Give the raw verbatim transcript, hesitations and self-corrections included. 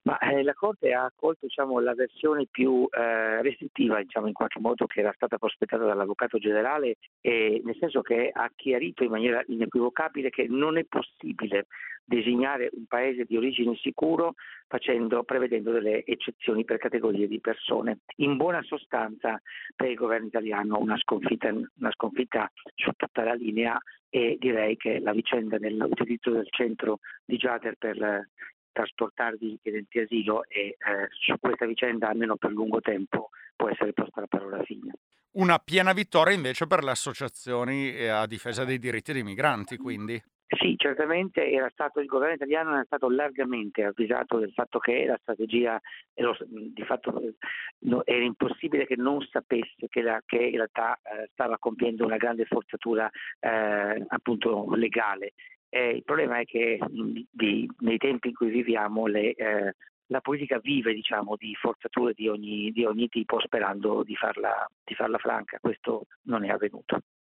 Ma eh, la Corte ha accolto diciamo, la versione più eh, restrittiva, diciamo, in qualche modo, che era stata prospettata dall'Avvocato generale, e nel senso che ha chiarito in maniera inequivocabile che non è possibile designare un paese di origine sicuro facendo, prevedendo delle eccezioni per categorie di persone. In buona sostanza, per il governo italiano una sconfitta, una sconfitta su tutta la linea, e direi che la vicenda dell'utilizzo del centro di Giader per trasportare i richiedenti asilo e eh, su questa vicenda, almeno per lungo tempo, può essere posta la parola fine. Una piena vittoria invece per le associazioni eh, a difesa dei diritti dei migranti, quindi. Sì, certamente era stato, il governo italiano era stato largamente avvisato del fatto che la strategia, e lo, di fatto no, era impossibile che non sapesse che, la, che in realtà eh, stava compiendo una grande forzatura eh, appunto legale. Eh, il problema è che mh, di, nei tempi in cui viviamo le, eh, la politica vive diciamo, di forzature di ogni, di ogni tipo, sperando di farla, di farla franca. Questo non è avvenuto.